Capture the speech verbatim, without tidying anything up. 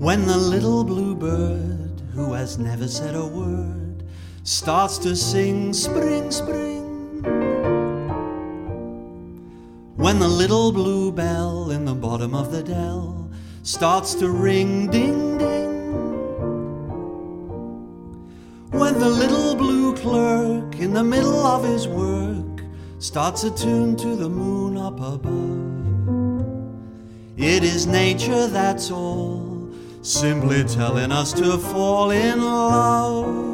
When the little blue bird, who has never said a word, starts to sing spring, spring. When the little blue bell in the bottom of the dell starts to ring, ding, ding. When the little blue clerk in the middle of his work starts a tune to the moon up above, it is nature, that's all, simply telling us to fall in love.